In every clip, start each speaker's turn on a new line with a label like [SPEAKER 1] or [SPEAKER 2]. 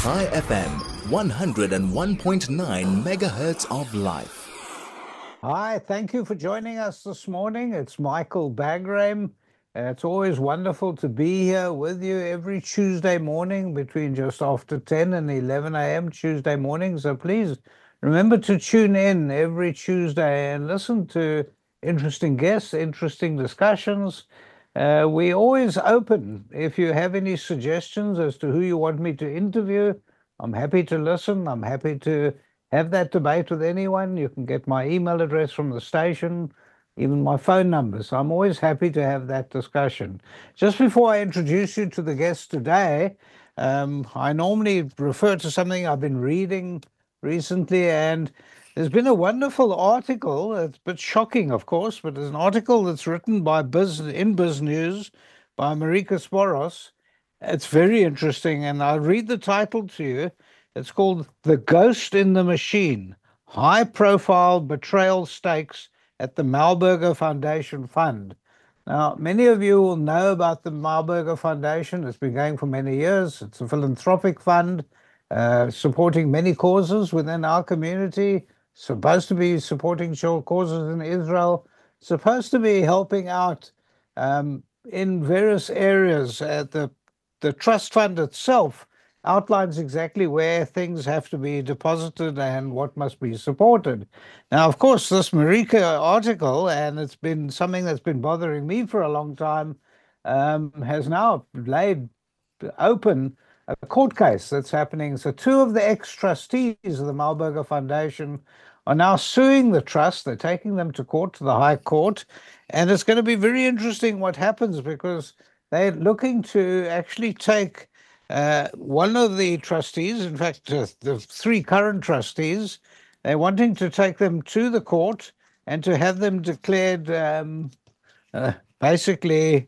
[SPEAKER 1] Chai FM, 101.9 megahertz of life.
[SPEAKER 2] Hi, thank you for joining us this morning. It's Michael Bagram. It's always wonderful to be here with you every Tuesday morning between just after 10 and 11 a.m. Tuesday morning. So please remember to tune in every Tuesday and listen to interesting guests, interesting discussions. We always open. If you have any suggestions as to who you want me to interview, I'm happy to listen. I'm happy to have that debate with anyone. You can get my email address from the station, even my phone number. So I'm always happy to have that discussion. Just before I introduce you to the guest today, I normally refer to something I've been reading recently, and there's been a wonderful article. It's a bit shocking, of course, but there's an article that's written by Biz News by Marika Sporos. It's very interesting, and I'll read the title to you. It's called The Ghost in the Machine, High-Profile Betrayal Stakes at the Malburger Foundation Fund. Now, many of you will know about the Malburger Foundation. It's been going for many years. It's a philanthropic fund supporting many causes within our community, supposed to be supporting causes in Israel, supposed to be helping out in various areas. The trust fund itself outlines exactly where things have to be deposited and what must be supported. Now, of course, this Marika article, and it's been something that's been bothering me for a long time, has now laid open a court case that's happening. So two of the ex-trustees of the Malburger Foundation are now suing the trust. They're taking them to court, to the High Court, and it's going to be very interesting what happens, because they're looking to actually take one of the trustees, in fact, the three current trustees, they're wanting to take them to the court and to have them declared basically,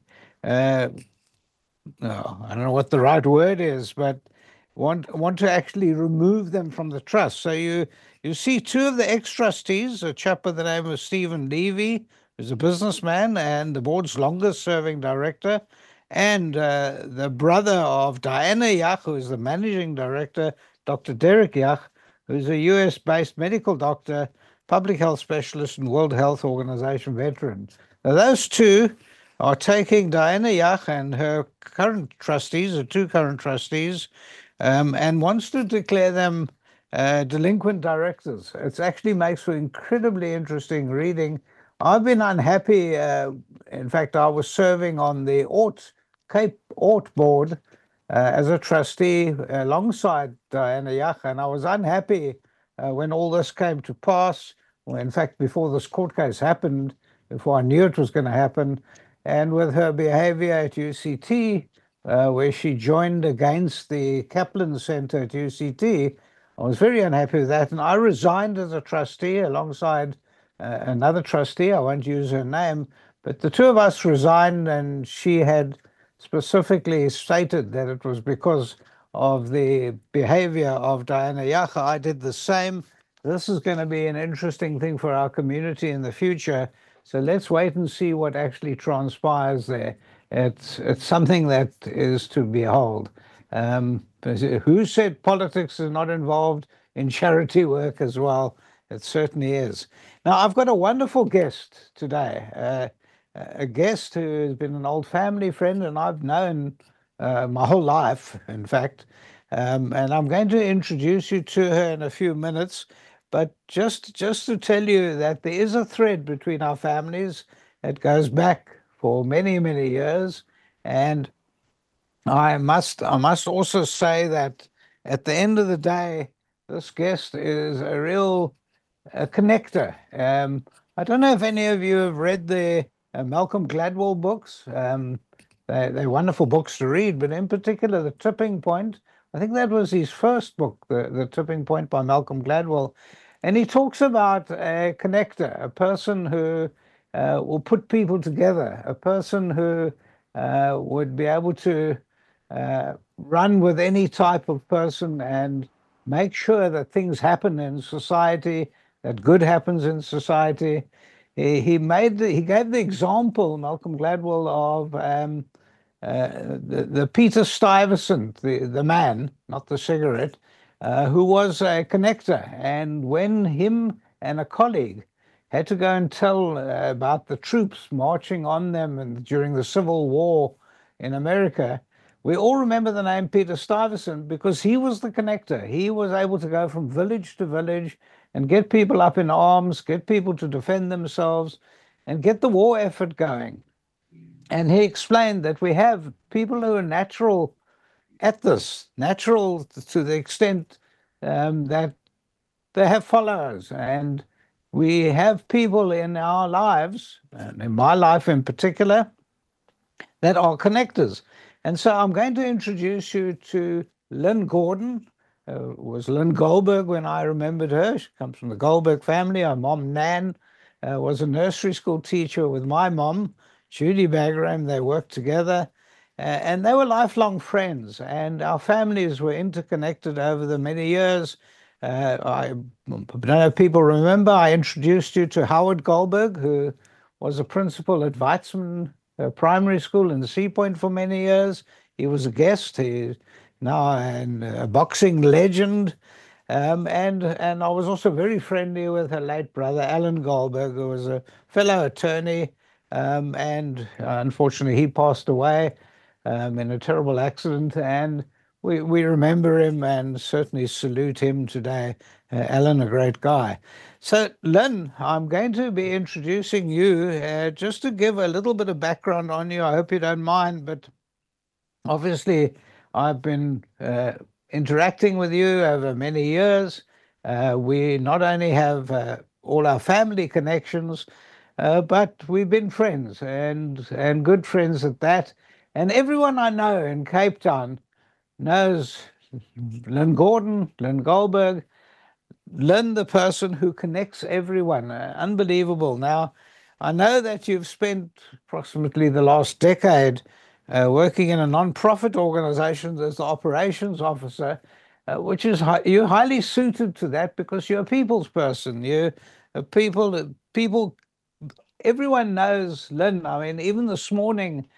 [SPEAKER 2] I don't know what the right word is, but want to actually remove them from the trust. So you see two of the ex-trustees, a chap by the name of Stephen Levy, who's a businessman and the board's longest serving director, and the brother of Diana Yach, who is the managing director, Dr. Derek Yach, who's a US-based medical doctor, public health specialist, and World Health Organization veteran. Now, those two are taking Diana Yach and her current trustees, the two current trustees, and wants to declare them delinquent directors. It actually makes for incredibly interesting reading. I've been unhappy. In fact, I was serving on the Cape Ort board as a trustee alongside Diana Yach, and I was unhappy when all this came to pass. Well, in fact, before this court case happened, before I knew it was going to happen, and with her behavior at UCT, where she joined against the Kaplan Center at UCT, I was very unhappy with that, and I resigned as a trustee alongside another trustee. I won't use her name, but the two of us resigned, and she had specifically stated that it was because of the behavior of Diana Yach. I did the same. This is going to be an interesting thing for our community in the future. So let's wait and see what actually transpires there. It's something that is to behold. Who said politics is not involved in charity work as well? It certainly is. Now, I've got a wonderful guest today, a guest who has been an old family friend, and I've known my whole life, in fact. And I'm going to introduce you to her in a few minutes. But just to tell you that there is a thread between our families that goes back for many, many years. And I must also say that at the end of the day, this guest is a real connector. I don't know if any of you have read the Malcolm Gladwell books. They're wonderful books to read, but in particular, The Tipping Point. I think that was his first book, The Tipping Point by Malcolm Gladwell. And he talks about a connector, a person who will put people together, a person who would be able to run with any type of person and make sure that things happen in society, that good happens in society. He gave the example, Malcolm Gladwell, of the Peter Stuyvesant, the man, not the cigarette, who was a connector. And when him and a colleague had to go and tell about the troops marching on them and during the Civil War in America, we all remember the name Peter Stuyvesant because he was the connector. He was able to go from village to village and get people up in arms, get people to defend themselves, and get the war effort going. And he explained that we have people who are natural at this, natural to the extent that they have followers. And we have people in our lives, and in my life in particular, that are connectors. And so I'm going to introduce you to Lynn Gordon. Was Lynn Goldberg when I remembered her. She comes from the Goldberg family. Her mom, Nan, was a nursery school teacher with my mom, Judy Bagram. They worked together. And they were lifelong friends, and our families were interconnected over the many years. I don't know if people remember, I introduced you to Howard Goldberg, who was a principal at Weitzman Primary School in Sea Point for many years. He was a guest. He's now a boxing legend. And I was also very friendly with her late brother, Alan Goldberg, who was a fellow attorney. And unfortunately, he passed away in a terrible accident. And we remember him and certainly salute him today. Alan, a great guy. So, Lynn, I'm going to be introducing you just to give a little bit of background on you. I hope you don't mind, but obviously, I've been interacting with you over many years. We not only have all our family connections, but we've been friends and good friends at that. And everyone I know in Cape Town knows Lynn Gordon, Lynn Goldberg, Lynn, the person who connects everyone. Unbelievable. Now, I know that you've spent approximately the last decade working in a non-profit organization as the operations officer, which is you're highly suited to that because you're a people's person. You're people. Everyone knows Lynn. I mean, even this morning,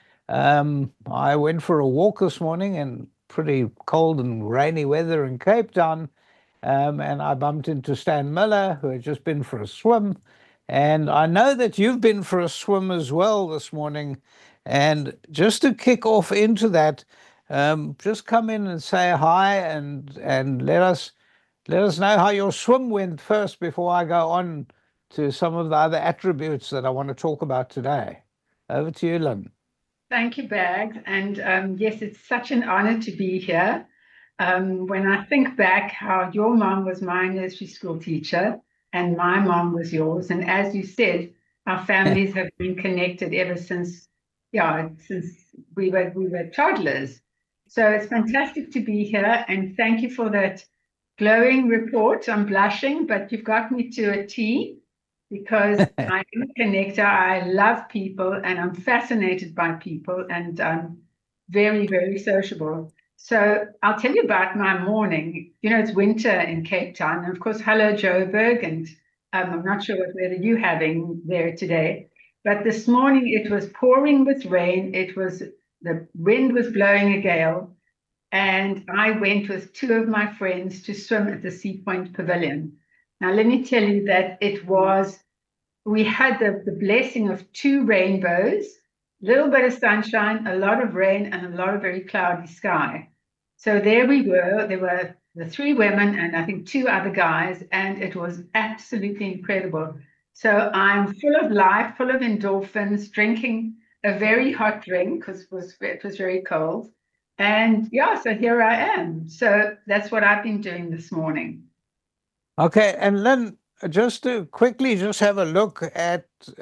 [SPEAKER 2] I went for a walk this morning in pretty cold and rainy weather in Cape Town. And I bumped into Stan Miller, who had just been for a swim. And I know that you've been for a swim as well this morning. And just to kick off into that, just come in and say hi and let us know how your swim went first before I go on to some of the other attributes that I want to talk about today. Over to you, Lynn.
[SPEAKER 3] Thank you, Bags. And yes, it's such an honor to be here. When I think back how your mom was my nursery school teacher and my mom was yours, and as you said, our families have been connected ever since, since we were toddlers. So it's fantastic to be here, and thank you for that glowing report. I'm blushing, but you've got me to a T because I'm a connector. I love people, and I'm fascinated by people, and I'm very, very sociable. So I'll tell you about my morning. You know, it's winter in Cape Town. And of course, hello, Joburg. And I'm not sure what weather you're having there today. But this morning it was pouring with rain. The wind was blowing a gale. And I went with two of my friends to swim at the Sea Point Pavilion. Now, let me tell you that we had the blessing of two rainbows. Little bit of sunshine, a lot of rain, and a lot of very cloudy sky. So there we were. There were the three women and I think two other guys, and it was absolutely incredible. So I'm full of life, full of endorphins, drinking a very hot drink because it was very cold. And so here I am. So that's what I've been doing this morning.
[SPEAKER 2] Okay, and then just to quickly just have a look at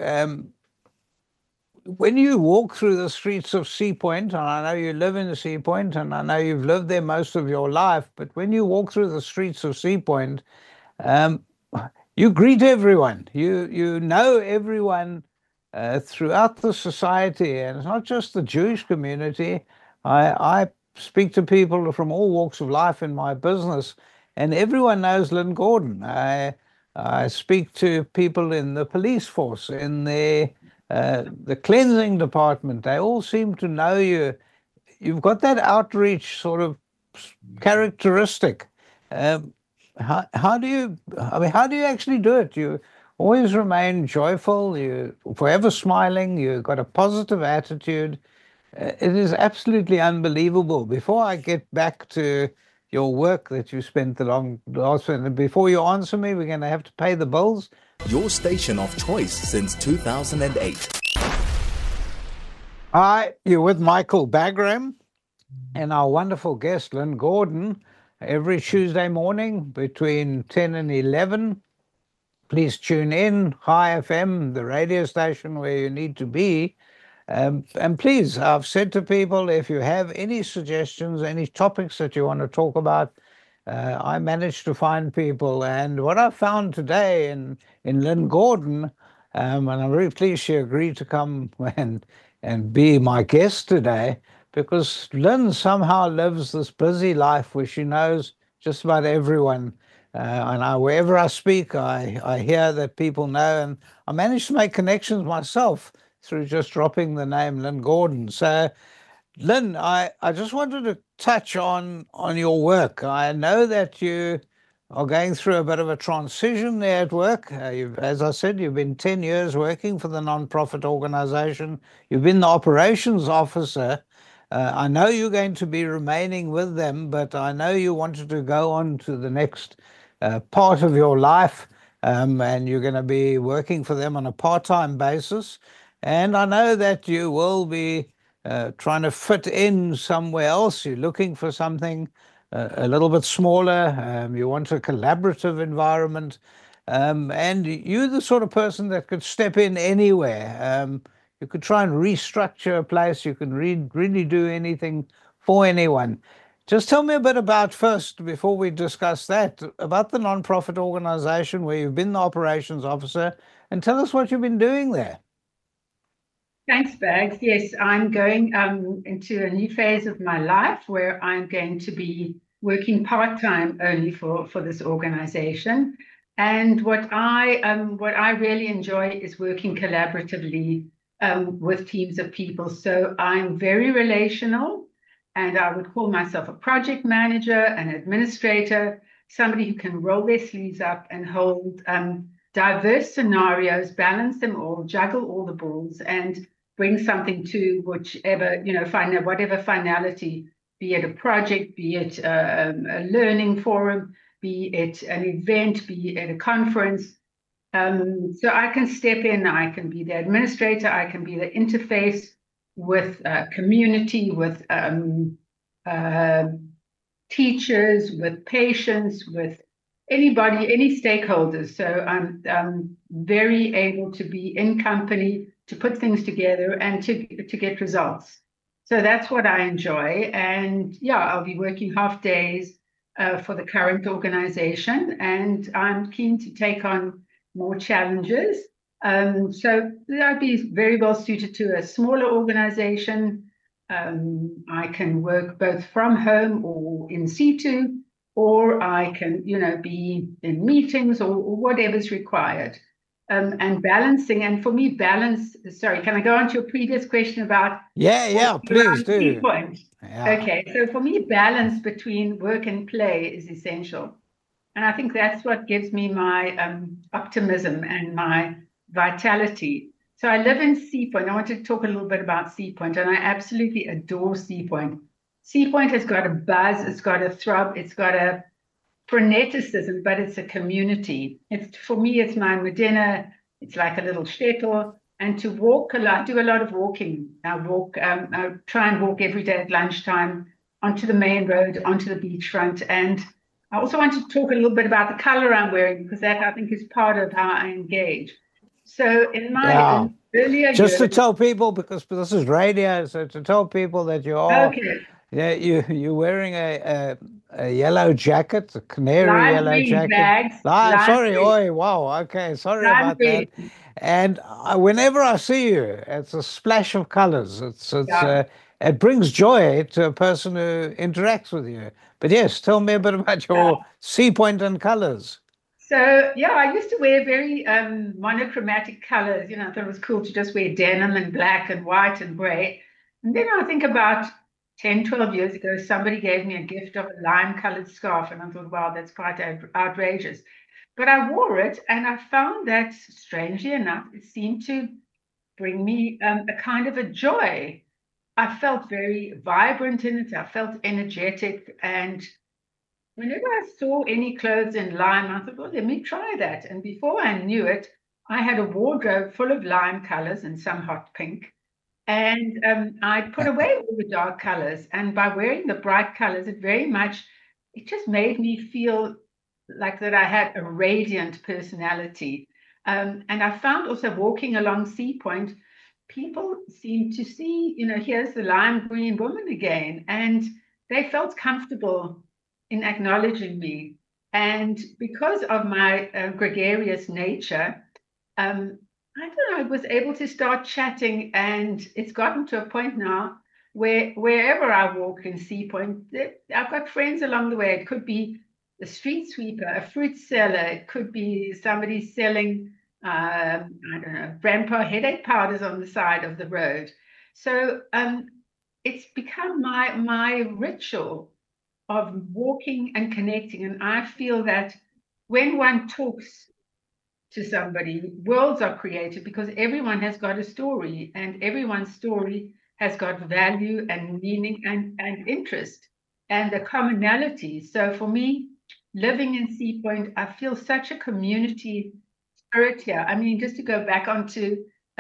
[SPEAKER 2] when you walk through the streets of Sea Point, and I know you live in the Sea Point, and I know you've lived there most of your life, but when you walk through the streets of Sea Point, you greet everyone. You know everyone throughout the society, and it's not just the Jewish community. I speak to people from all walks of life in my business, and everyone knows Lynn Gordon. I speak to people in the police force, in the cleansing department. They all seem to know you, you've got that outreach sort of characteristic. Um, how do you, I mean, how do you actually do it? You always remain joyful, you forever smiling, you've got a positive attitude. It is absolutely unbelievable. Before I get back to your work that you spent the last, before you answer me, we're going to have to pay the bills.
[SPEAKER 1] Your station of choice since 2008.
[SPEAKER 2] Hi, you're with Michael Bagram and our wonderful guest, Lynn Gordon, every Tuesday morning between 10 and 11. Please tune in, High FM, the radio station where you need to be. And please, I've said to people, if you have any suggestions, any topics that you want to talk about, I managed to find people. And what I found today in Lynn Gordon, and I'm very pleased she agreed to come and be my guest today, because Lynn somehow lives this busy life where she knows just about everyone. And wherever I speak, I hear that people know, and I managed to make connections myself through just dropping the name Lynn Gordon. So, Lynn, I just wanted to touch on your work. I know that you are going through a bit of a transition there at work. As I said, you've been 10 years working for the non-profit organization. You've been the operations officer. I know you're going to be remaining with them, but I know you wanted to go on to the next part of your life, and you're going to be working for them on a part-time basis. And I know that you will be trying to fit in somewhere else. You're looking for something a little bit smaller. You want a collaborative environment. And you're the sort of person that could step in anywhere. You could try and restructure a place. You can really do anything for anyone. Just tell me a bit about first, before we discuss that, about the non-profit organization where you've been the operations officer, and tell us what you've been doing there.
[SPEAKER 3] Thanks, Bags. Yes, I'm going into a new phase of my life where I'm going to be working part-time only for this organization. And what I really enjoy is working collaboratively with teams of people. So I'm very relational, and I would call myself a project manager, an administrator, somebody who can roll their sleeves up and hold diverse scenarios, balance them all, juggle all the balls, and bring something to whichever, whatever finality, be it a project, be it a learning forum, be it an event, be it a conference. So I can step in, I can be the administrator, I can be the interface with community, with teachers, with patients, with anybody, any stakeholders. So I'm very able to be in company, to put things together and to get results. So that's what I enjoy. And yeah, I'll be working half days for the current organization, and I'm keen to take on more challenges. So I'd be very well suited to a smaller organization. I can work both from home or in situ, or I can, be in meetings or whatever's required. And balancing, and for me, sorry, can I go on to your previous question about?
[SPEAKER 2] Yeah, please do.
[SPEAKER 3] Yeah. Okay, so for me, balance between work and play is essential. And I think that's what gives me my optimism and my vitality. So I live in Sea Point. I want to talk a little bit about Sea Point, and I absolutely adore Sea Point. Sea Point has got a buzz, it's got a throb, it's got a freneticism, but it's a community. For me, it's my Medina. It's like a little shtetl. And to walk a lot, do a lot of walking. I try and walk every day at lunchtime onto the main road, onto the beachfront. And I also want to talk a little bit about the color I'm wearing, because that, I think, is part of how I engage. So in my earlier
[SPEAKER 2] just
[SPEAKER 3] years,
[SPEAKER 2] to tell people, because this is radio, so to tell people that you are, yeah, you're wearing a yellow jacket, a canary yellow jacket. Sorry, wow, okay, sorry about that. And whenever I see you, it's a splash of colors. It brings joy to a person who interacts with you. But yes, tell me a bit about your Sea Point and colors.
[SPEAKER 3] So yeah, I used to wear very monochromatic colors. I thought it was cool to just wear denim and black and white and gray. And then I think about 10, 12 years ago, somebody gave me a gift of a lime-colored scarf, and I thought, wow, that's quite outrageous. But I wore it, and I found that, strangely enough, it seemed to bring me a kind of a joy. I felt very vibrant in it. I felt energetic. And whenever I saw any clothes in lime, I thought, well, let me try that. And before I knew it, I had a wardrobe full of lime colors and some hot pink. And I put away all the dark colors. And by wearing the bright colors, it just made me feel like that I had a radiant personality. And I found also walking along Sea Point, people seemed to see, here's the lime green woman again. And they felt comfortable in acknowledging me. And because of my gregarious nature, I don't know, I was able to start chatting, and it's gotten to a point now where wherever I walk in Sea Point, I've got friends along the way. It could be a street sweeper, a fruit seller, it could be somebody selling, I don't know, grandpa headache powders on the side of the road. So it's become my ritual of walking and connecting. And I feel that when one talks to somebody, worlds are created because everyone has got a story, and everyone's story has got value and meaning and interest and a commonality. So for me, living in Sea Point, I feel such a community spirit here. I mean, just to go back onto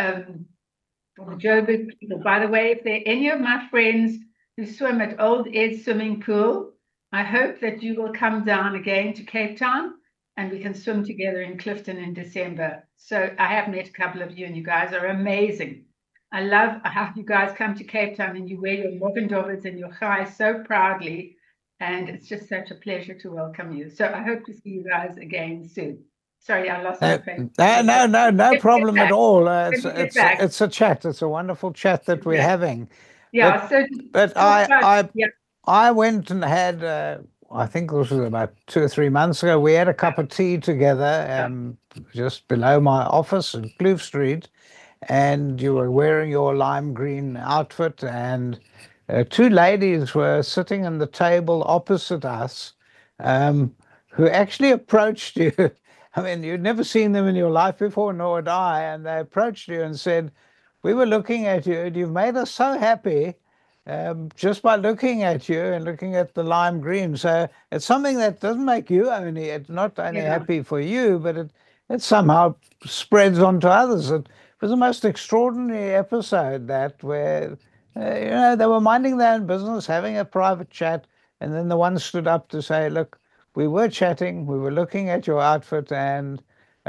[SPEAKER 3] for the Joburg people, by the way, if there are any of my friends who swim at Old Ed Swimming Pool, I hope that you will come down again to Cape Town and we can swim together in Clifton in December. So I have met a couple of you, and you guys are amazing. I love how you guys come to Cape Town and you wear your Morgendobbers and your chai so proudly, and it's just such a pleasure to welcome you. So I hope to see you guys again soon. Sorry, I lost my train.
[SPEAKER 2] No problem at all. It's a chat. It's a wonderful chat that we're having.
[SPEAKER 3] Yeah.
[SPEAKER 2] But I went and had. I think this was about 2 or 3 months ago. We had a cup of tea together, just below my office in Kloof Street, and you were wearing your lime green outfit, and 2 ladies were sitting at the table opposite us, who actually approached you. I mean, you'd never seen them in your life before, nor had I, and they approached you and said, "We were looking at you, and you've made us so happy." Just by looking at you and looking at the lime green. So it's something that doesn't make you only, it's not only happy for you, but it somehow spreads onto others. It was the most extraordinary episode that where, they were minding their own business, having a private chat, and then the one stood up to say, look, we were chatting, we were looking at your outfit, and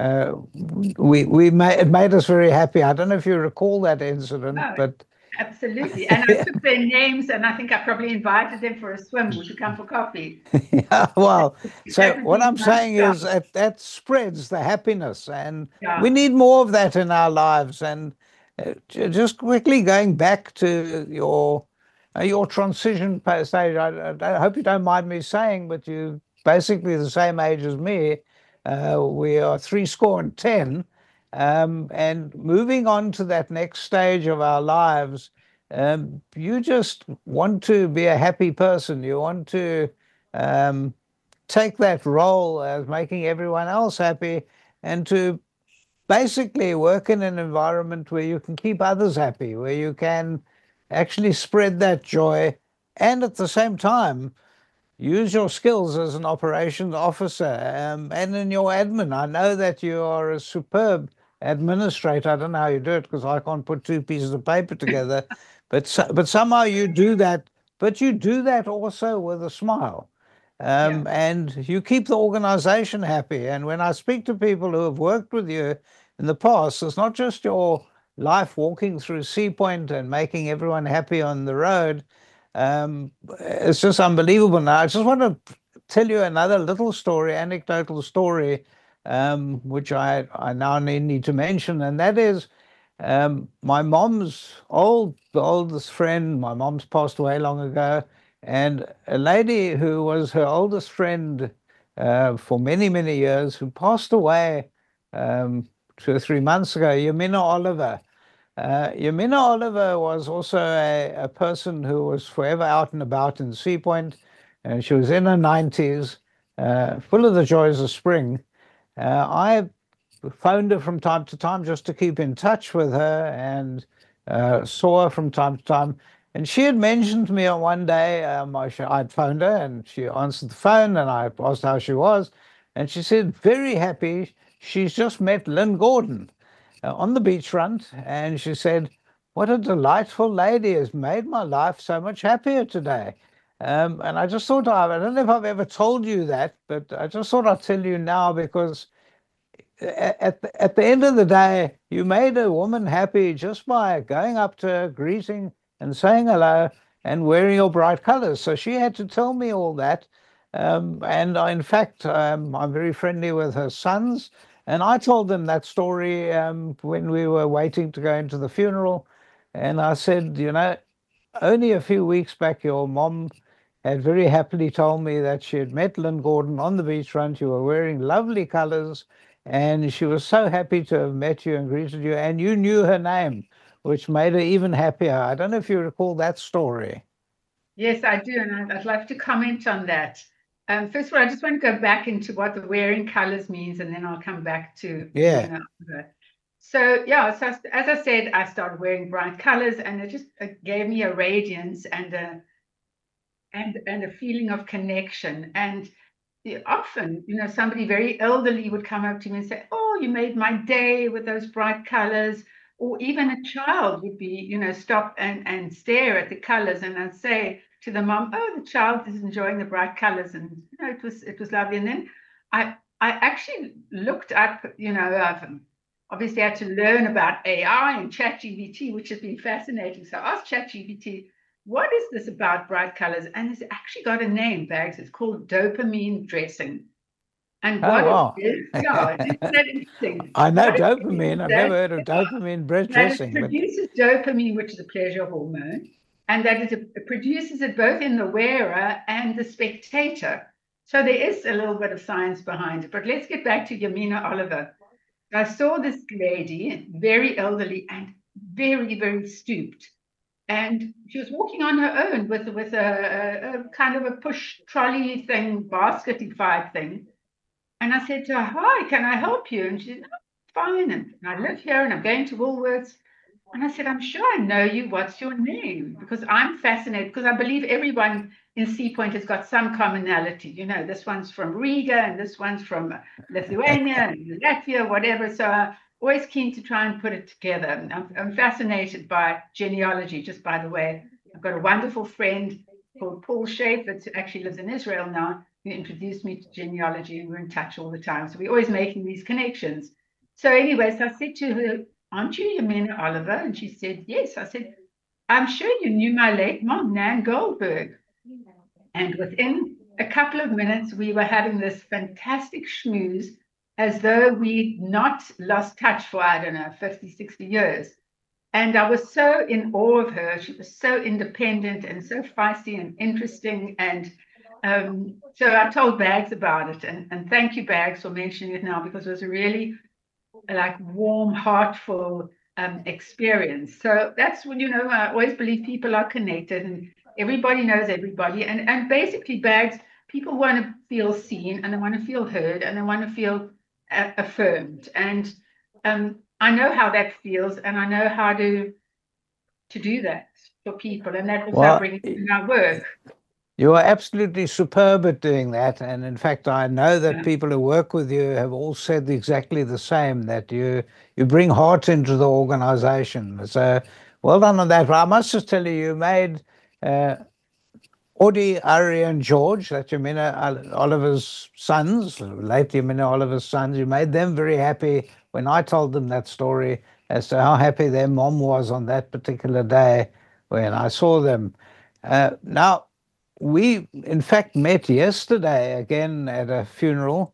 [SPEAKER 2] it made us very happy. I don't know if you recall that incident, but
[SPEAKER 3] absolutely. And I took their names, and I think I probably invited them for a swim or to come for coffee.
[SPEAKER 2] Yeah, well, so what I'm saying is that spreads the happiness, and we need more of that in our lives. And just quickly going back to your transition stage, I hope you don't mind me saying, but you're basically the same age as me. We are 70. And moving on to that next stage of our lives, you just want to be a happy person. You want to take that role as making everyone else happy, and to basically work in an environment where you can keep others happy, where you can actually spread that joy, and at the same time use your skills as an operations officer, and in your admin. I know that you are a superb administrator. I don't know how you do it, because I can't put 2 pieces of paper together, but somehow you do that. But you do that also with a smile, and you keep the organization happy. And when I speak to people who have worked with you in the past, it's not just your life walking through Sea Point and making everyone happy on the road. It's just unbelievable. Now, I just want to tell you another little story, anecdotal story, which I now need to mention, and that is my mom's oldest friend. My mom's passed away long ago, and a lady who was her oldest friend for many, many years, who passed away 2 or 3 months ago, Yamina Oliver. Yamina Oliver was also a person who was forever out and about in Sea Point, and she was in her 90s, full of the joys of spring. I phoned her from time to time just to keep in touch with her, and saw her from time to time. And she had mentioned to me on one day, I'd phoned her and she answered the phone, and I asked how she was. And she said, very happy. She's just met Lynn Gordon on the beachfront. And she said, what a delightful lady, has made my life so much happier today. And I just thought, I don't know if I've ever told you that, but I just thought I'd tell you now, because at the end of the day, you made a woman happy just by going up to her, greeting and saying hello and wearing your bright colors. So she had to tell me all that. And in fact, I'm very friendly with her sons. And I told them that story when we were waiting to go into the funeral. And I said, you know, only a few weeks back, your mom had very happily told me that she had met Lynn Gordon on the beachfront. You were wearing lovely colors, and she was so happy to have met you and greeted you, and you knew her name, which made her even happier. I don't know if you recall that story.
[SPEAKER 3] Yes, I do, and I'd love to comment on that. First of all, I just want to go back into what the wearing colors means, and then I'll come back to
[SPEAKER 2] Yeah.
[SPEAKER 3] So yeah, so as I said, I started wearing bright colors, and it just gave me a radiance and a feeling of connection. And often, you know, somebody very elderly would come up to me and say, "Oh, you made my day with those bright colors." Or even a child would be, you know, stop and stare at the colors, and I'd say to the mom, "Oh, the child is enjoying the bright colors," and you know, it was lovely. And then I actually looked up, you know, I've obviously had to learn about AI and ChatGPT, which has been fascinating. So I asked ChatGPT, what is this about bright colors? And it's actually got a name, Bags. It's called dopamine dressing. And
[SPEAKER 2] Oh,
[SPEAKER 3] what
[SPEAKER 2] wow.
[SPEAKER 3] it is, yeah, isn't that interesting?
[SPEAKER 2] I know
[SPEAKER 3] What it
[SPEAKER 2] dopamine.
[SPEAKER 3] is
[SPEAKER 2] I've
[SPEAKER 3] that,
[SPEAKER 2] never heard of dopamine breast
[SPEAKER 3] that it
[SPEAKER 2] dressing, but
[SPEAKER 3] produces dopamine, which is a pleasure hormone, and that it produces it both in the wearer and the spectator. So there is a little bit of science behind it. But let's get back to Yamina Oliver. I saw this lady, very elderly and very, very stooped. And she was walking on her own with a kind of a push trolley thing, basketified thing. And I said to her, "Hi, can I help you?" And she said, "No, fine. And I live here and I'm going to Woolworths." And I said, "I'm sure I know you. What's your name?" Because I'm fascinated, because I believe everyone in Sea Point has got some commonality. You know, this one's from Riga and this one's from Lithuania and Latvia, whatever. So I'm always keen to try and put it together. And I'm fascinated by genealogy, just by the way. I've got a wonderful friend called Paul Schaefer, who actually lives in Israel now, who introduced me to genealogy, and we're in touch all the time. So we're always making these connections. So anyway, so I said to her, "Aren't you Yamina Oliver?" And she said, "Yes." I said, "I'm sure you knew my late mom, Nan Goldberg." And within a couple of minutes, we were having this fantastic schmooze, as though we'd not lost touch for, I don't know, 50, 60 years. And I was so in awe of her. She was so independent and so feisty and interesting. And so I told Bags about it. And thank you, Bags, for mentioning it now, because it was a really like warm, heartful experience. So that's when, you know, I always believe people are connected and everybody knows everybody. And basically, Bags, people want to feel seen and they want to feel heard and they want to feel affirmed. And I know how that feels, and I know how to do that for people, and that was I bring it in my work.
[SPEAKER 2] You are absolutely superb at doing that. And in fact, I know that
[SPEAKER 3] Yeah.
[SPEAKER 2] people who work with you have all said exactly the same, that you bring heart into the organization. So well done on that. But I must just tell you, you made Audie, Ari, and George, that's Yamina Oliver's sons, late Yamina Oliver's sons, you made them very happy when I told them that story as to how happy their mom was on that particular day when I saw them. Now, we, in fact, met yesterday again at a funeral.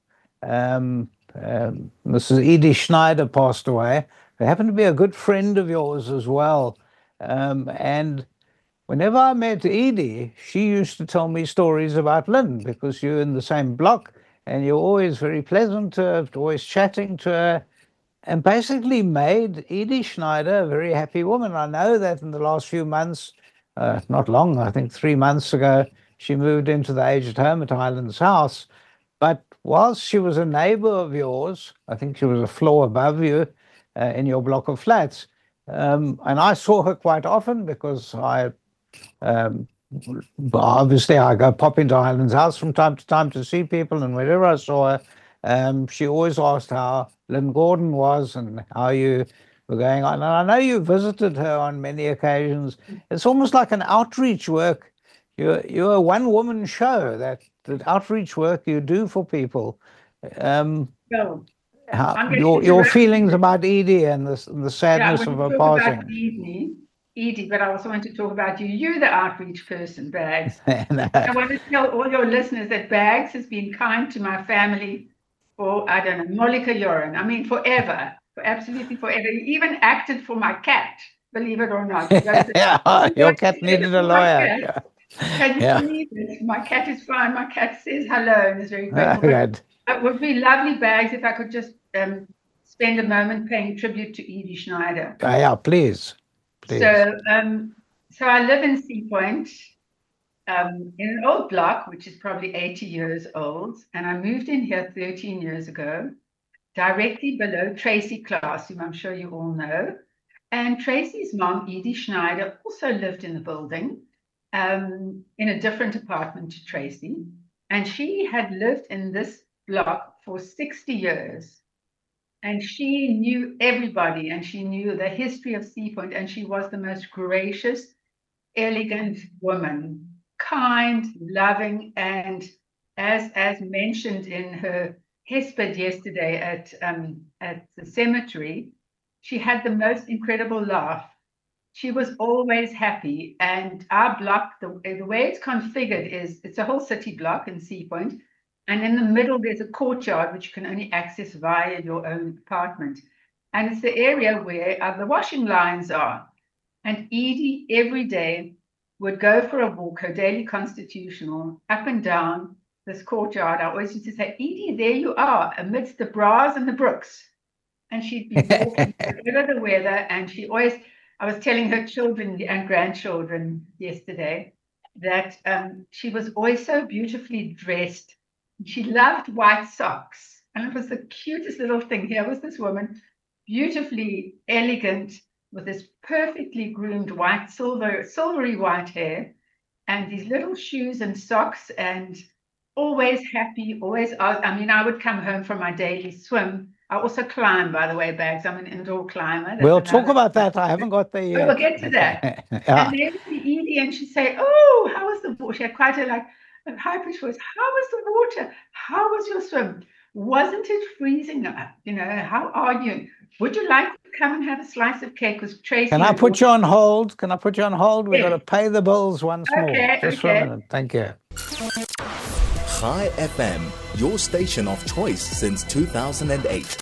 [SPEAKER 2] Mrs. Edie Schneider passed away, who happened to be a good friend of yours as well. And whenever I met Edie, she used to tell me stories about Lynn, because you're in the same block and you're always very pleasant to her, always chatting to her. basically made Edie Schneider a very happy woman. I know that in the last few months, not long, I think 3 months ago, she moved into the aged home at Highlands House. But whilst she was a neighbor of yours, I think she was a floor above you in your block of flats. And I saw her quite often because obviously I go pop into Highlands House from time to time to see people, and whenever I saw her, she always asked how Lynn Gordon was and how you were going on. And I know you visited her on many occasions. It's almost like an outreach work. You're a one-woman show, that outreach work you do for people.
[SPEAKER 3] So I'm going to
[SPEAKER 2] Your
[SPEAKER 3] interrupt
[SPEAKER 2] feelings
[SPEAKER 3] you.
[SPEAKER 2] about Edie and the
[SPEAKER 3] Yeah, I
[SPEAKER 2] sadness
[SPEAKER 3] want
[SPEAKER 2] of
[SPEAKER 3] to
[SPEAKER 2] her
[SPEAKER 3] talk about
[SPEAKER 2] passing.
[SPEAKER 3] Edie, but I also want to talk about you. You're the outreach person, Bags.
[SPEAKER 2] And,
[SPEAKER 3] I want to tell all your listeners that Bags has been kind to my family for, I don't know, Molika Yoren. I mean, forever, for absolutely forever. He even acted for my cat, believe it or not. He goes,
[SPEAKER 2] yeah, your cat needed a lawyer. Yeah.
[SPEAKER 3] Can you
[SPEAKER 2] Yeah.
[SPEAKER 3] believe it? My cat is fine. My cat says hello and is very grateful.
[SPEAKER 2] Good.
[SPEAKER 3] But it would be lovely, Bags, if I could just spend a moment paying tribute to Edie Schneider.
[SPEAKER 2] Yeah, please.
[SPEAKER 3] So, so I live in Sea Point, in an old block, which is probably 80 years old. And I moved in here 13 years ago, directly below Tracy Class, whom I'm sure you all know. And Tracy's mom, Edie Schneider, also lived in the building, in a different apartment to Tracy. And she had lived in this block for 60 years. And she knew everybody, and she knew the history of Sea Point, and she was the most gracious, elegant woman, kind, loving, and as mentioned in her hesped yesterday at the cemetery, she had the most incredible laugh. She was always happy, and our block, the way it's configured is it's a whole city block in Sea Point, and in the middle there's a courtyard which you can only access via your own apartment, and it's the area where the washing lines are. And Edie every day would go for a walk, her daily constitutional, up and down this courtyard. I always used to say, Edie, there you are, amidst the bras and the brooks. And she'd be walking whatever the weather, and she always, I was telling her children and grandchildren yesterday that she was always so beautifully dressed. She loved white socks. And it was the cutest little thing. Here was this woman, beautifully elegant, with this perfectly groomed white, silvery white hair, and these little shoes and socks, and always happy, always. I mean, I would come home from my daily swim. I also climb, by the way, Bags. I'm an indoor climber.
[SPEAKER 2] We'll talk about that. I haven't got there yet.
[SPEAKER 3] We'll get to that.
[SPEAKER 2] Yeah.
[SPEAKER 3] And then the Edie, and she'd say, "Oh, how was the water?" She had quite a high pitched voice. "How was the water? How was your swim? Wasn't it freezing? You know, how are you? Would you like to come and have a slice of cake?" Because Tracy.
[SPEAKER 2] Can I put you on hold? Can I put you on hold? We've
[SPEAKER 3] Yes.
[SPEAKER 2] got to pay the bills once more. Just for a minute. Thank you.
[SPEAKER 1] Chai FM, your station of choice since 2008.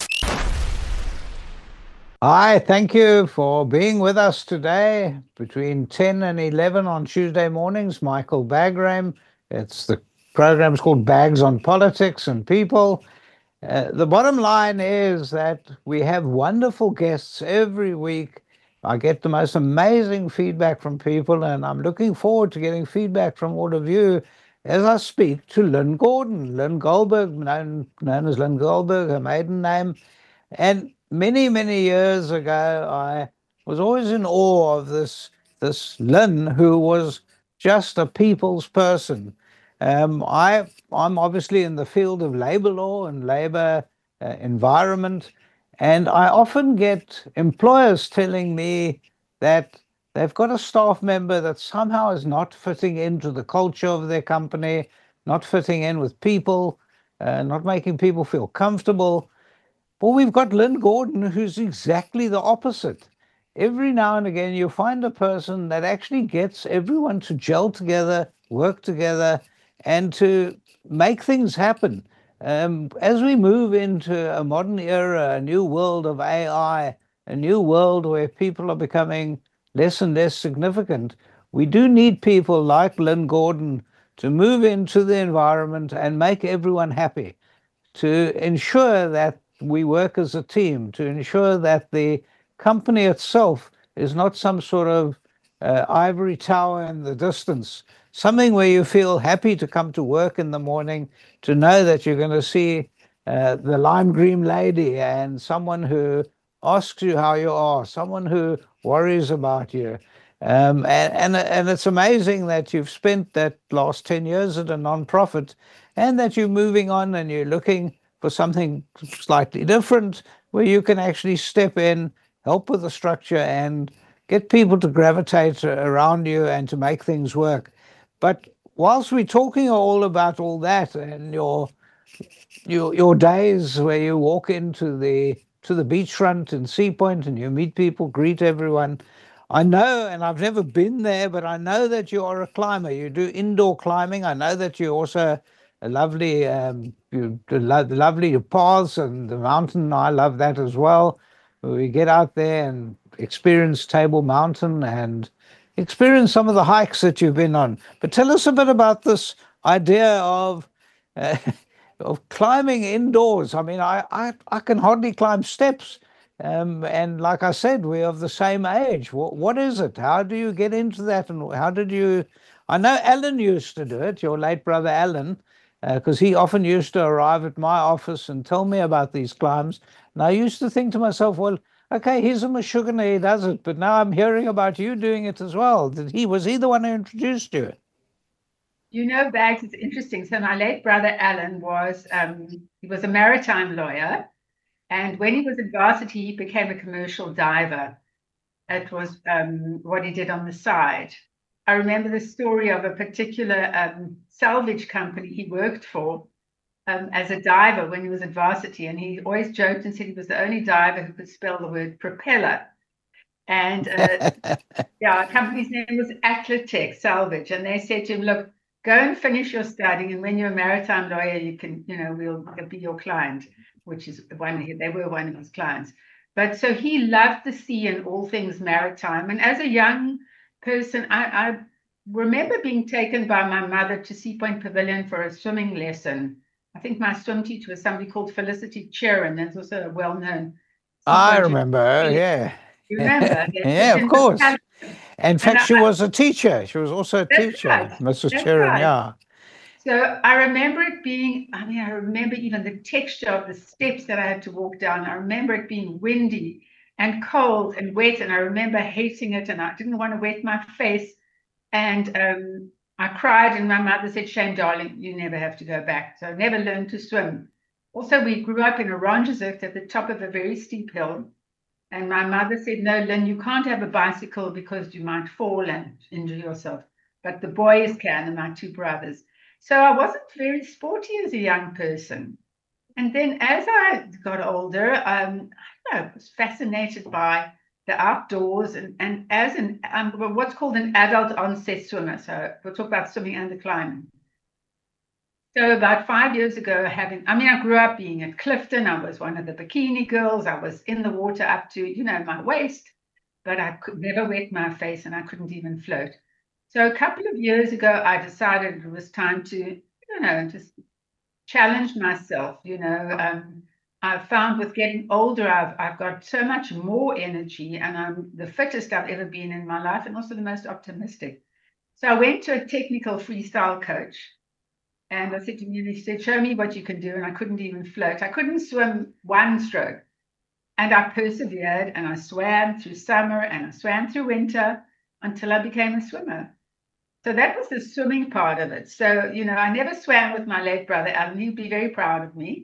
[SPEAKER 2] Hi, thank you for being with us today between 10 and 11 on Tuesday mornings. Michael Bagram. The program's called Bags on Politics and People. The bottom line is that we have wonderful guests every week. I get the most amazing feedback from people, and I'm looking forward to getting feedback from all of you as I speak to Lynn Gordon, Lynn Goldberg, known as Lynn Goldberg, her maiden name. And many, many years ago, I was always in awe of this Lynn, who was just a people's person. I'm obviously in the field of labor law and labor environment, and I often get employers telling me that they've got a staff member that somehow is not fitting into the culture of their company, not fitting in with people, not making people feel comfortable. Well, we've got Lynn Gordon, who's exactly the opposite. Every now and again, you find a person that actually gets everyone to gel together, work together, and to make things happen. As we move into a modern era, a new world of AI, a new world where people are becoming less and less significant, we do need people like Lynn Gordon to move into the environment and make everyone happy, to ensure that we work as a team to ensure that the company itself is not some sort of ivory tower in the distance, something where you feel happy to come to work in the morning, to know that you're going to see the lime green lady and someone who asks you how you are, someone who worries about you. And it's amazing that you've spent that last 10 years at a nonprofit, and that you're moving on and you're looking for something slightly different where you can actually step in, help with the structure, and get people to gravitate around you and to make things work. But whilst we're talking all about all that and your days where you walk into the beachfront in Sea Point and you meet people, greet everyone, I know, and I've never been there, but I know that you are a climber. You do indoor climbing. I know that you also a lovely, you do lovely paths and the mountain. I love that as well. We get out there and experience Table Mountain and experience some of the hikes that you've been on. But tell us a bit about this idea uh, of climbing indoors. I mean, I can hardly climb steps. And like I said, we're of the same age. What is it? How do you get into that? And how did you? I know Alan used to do it, your late brother Alan, because he often used to arrive at my office and tell me about these climbs. And I used to think to myself, well, okay, he's a Mashugana, he does it. But now I'm hearing about you doing it as well. Was he the one who introduced you?
[SPEAKER 3] You know, Bags, it's interesting. So my late brother Alan was he was a maritime lawyer. And when he was at varsity, he became a commercial diver. It was what he did on the side. I remember the story of a particular salvage company he worked for as a diver when he was at varsity. And he always joked and said he was the only diver who could spell the word propeller. And yeah, our company's name was Atlatech Salvage. And they said to him, look, go and finish your studying. And when you're a maritime lawyer, you can, we'll be your client, which is they were one of his clients. But so he loved the sea and all things maritime. And as a young person, I remember being taken by my mother to Sea Point Pavilion for a swimming lesson. I think my swim teacher was somebody called Felicity Cherin. That's also a well-known.
[SPEAKER 2] I remember, yeah.
[SPEAKER 3] You remember?
[SPEAKER 2] Yeah, of course. In fact, she was a teacher. She was also a teacher,
[SPEAKER 3] right.
[SPEAKER 2] Mrs. Cherin, yeah.
[SPEAKER 3] So I remember it being, I remember even the texture of the steps that I had to walk down. I remember it being windy and cold and wet, and I remember hating it, and I didn't want to wet my face. And I cried, and my mother said, Shane, darling, you never have to go back. So I never learned to swim. Also, we grew up in Oranjezerk at the top of a very steep hill. And my mother said, no, Lynn, you can't have a bicycle because you might fall and injure yourself. But the boys can, and my two brothers. So I wasn't very sporty as a young person. And then as I got older, I was fascinated by the outdoors and as what's called an adult onset swimmer. So we'll talk about swimming and the climbing. So about 5 years ago, I grew up being at Clifton. I was one of the bikini girls. I was in the water up to, my waist, but I could never wet my face and I couldn't even float. So a couple of years ago, I decided it was time to, just challenge myself. I found with getting older, I've got so much more energy and I'm the fittest I've ever been in my life and also the most optimistic. So I went to a technical freestyle coach and I said to him, he said, show me what you can do. And I couldn't even float. I couldn't swim one stroke. And I persevered and I swam through summer and I swam through winter until I became a swimmer. So that was the swimming part of it. So, I never swam with my late brother, Alan. He'd be very proud of me.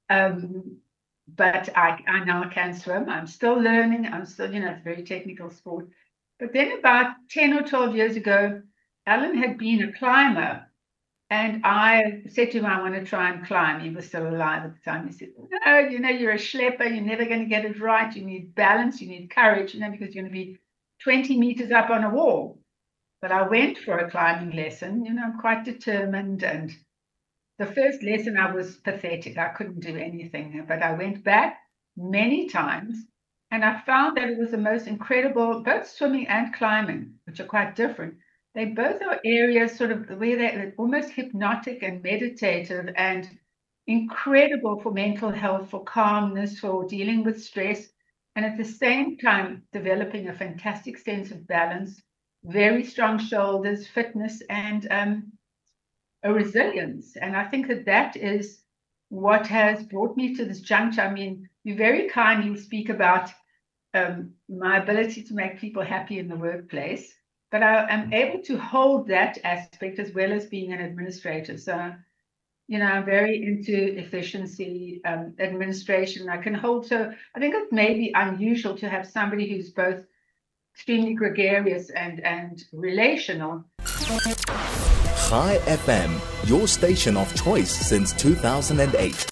[SPEAKER 3] But I now can swim. I'm still learning. I'm still, it's a very technical sport. But then about 10 or 12 years ago, Alan had been a climber. And I said to him, I want to try and climb. He was still alive at the time. He said, no, you're a schlepper. You're never going to get it right. You need balance. You need courage, because you're going to be 20 meters up on a wall. But I went for a climbing lesson. I'm quite determined. And the first lesson, I was pathetic. I couldn't do anything. But I went back many times. And I found that it was the most incredible, both swimming and climbing, which are quite different. They both are areas sort of where they're almost hypnotic and meditative. And, incredible for mental health, for calmness, for dealing with stress, and at the same time developing a fantastic sense of balance, very strong shoulders, fitness, and a resilience. And I think that that is what has brought me to this juncture. I mean, you very kindly speak about my ability to make people happy in the workplace, but I am able to hold that aspect as well as being an administrator. So, you know, I'm very into efficiency, administration. I can hold, so I think it may be unusual to have somebody who's both extremely gregarious and relational.
[SPEAKER 1] Chai FM, your station of choice since 2008.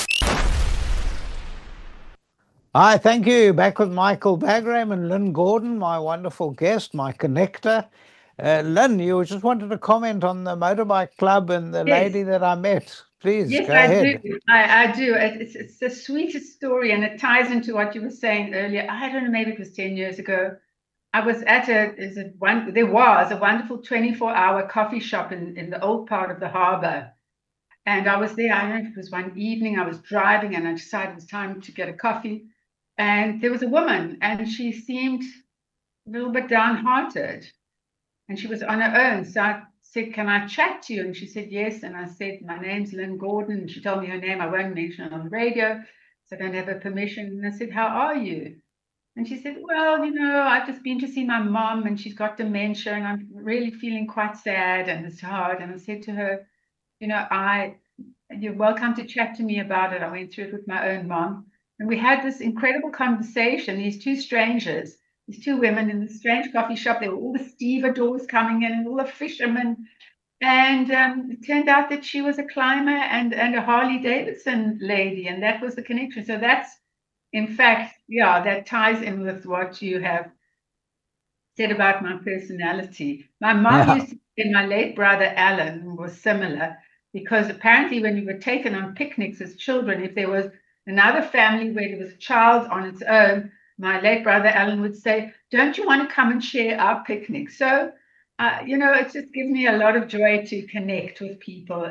[SPEAKER 2] Hi, thank you. Back with Michael Bagram and Lynn Gordon, my wonderful guest, my connector. Lynn, you just wanted to comment on the motorbike club and the lady that I met. Please,
[SPEAKER 3] yes,
[SPEAKER 2] go ahead.
[SPEAKER 3] I do. It's the sweetest story, and it ties into what you were saying earlier. I don't know, maybe it was 10 years ago. I was at there was a wonderful 24-hour coffee shop in the old part of the harbor. And I was there, I don't know if it was one evening, I was driving and I decided it was time to get a coffee. And there was a woman and she seemed a little bit downhearted and she was on her own. So I said, can I chat to you? And she said, yes. And I said, my name's Lynn Gordon. And she told me her name. I won't mention it on the radio, so I don't have her permission. And I said, how are you? And she said, well, you know, I've just been to see my mom and she's got dementia and I'm really feeling quite sad and it's hard. And I said to her, you know, you're welcome to chat to me about it. I went through it with my own mom. And we had this incredible conversation, these two strangers, these two women in this strange coffee shop. There were all the stevedores coming in and all the fishermen. And it turned out that she was a climber and a Harley Davidson lady. And that was the connection. So that's, in fact, yeah, that ties in with what you have said about my personality. My mom used to say my late brother Alan was similar because apparently when we were taken on picnics as children, if there was another family where there was a child on its own, my late brother Alan would say, don't you want to come and share our picnic? So, you know, it just gives me a lot of joy to connect with people.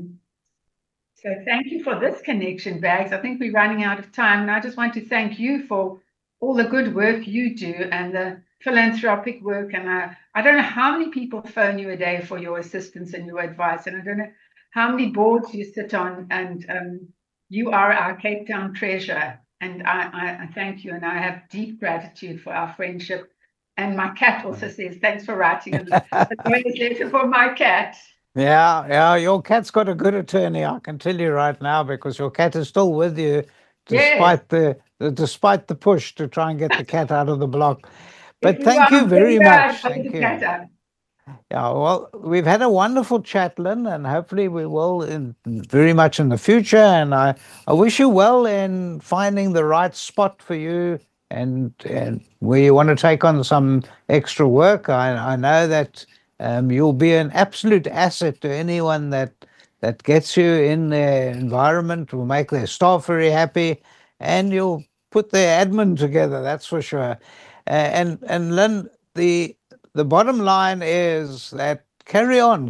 [SPEAKER 3] So thank you for this connection, Bags. I think we're running out of time. And I just want to thank you for all the good work you do and the philanthropic work. And I don't know how many people phone you a day for your assistance and your advice. And I don't know how many boards you sit on. And you are our Cape Town treasure. And I thank you. And I have deep gratitude for our friendship. And my cat also says, thanks for writing a letter for my cat.
[SPEAKER 2] Yeah, your cat's got a good attorney, I can tell you right now, because your cat is still with you despite despite the push to try and get the cat out of the block. But thank you very much. Thank you. Yeah, well, we've had a wonderful chat, Lynn, and hopefully we will very much in the future. And I wish you well in finding the right spot for you and where you want to take on some extra work. I know that you'll be an absolute asset to anyone that gets you in their environment, will make their staff very happy, and you'll put their admin together, that's for sure. And Lynn, the bottom line is that carry on.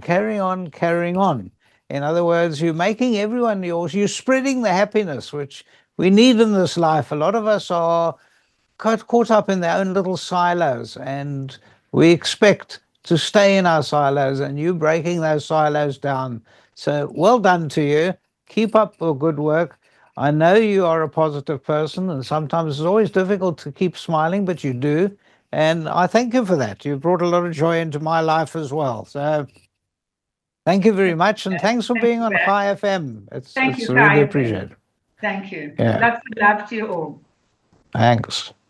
[SPEAKER 2] In other words, you're making everyone yours. You're spreading the happiness, which we need in this life. A lot of us are caught up in their own little silos, and we expect to stay in our silos, and you breaking those silos down. So well done to you. Keep up the good work. I know you are a positive person, and sometimes it's always difficult to keep smiling, but you do. And I thank you for that. You've brought a lot of joy into my life as well. So thank you very much. And thanks for being on Chai FM. It's really appreciated.
[SPEAKER 3] Thank you. Yeah. Lots of love to you all.
[SPEAKER 2] Thanks.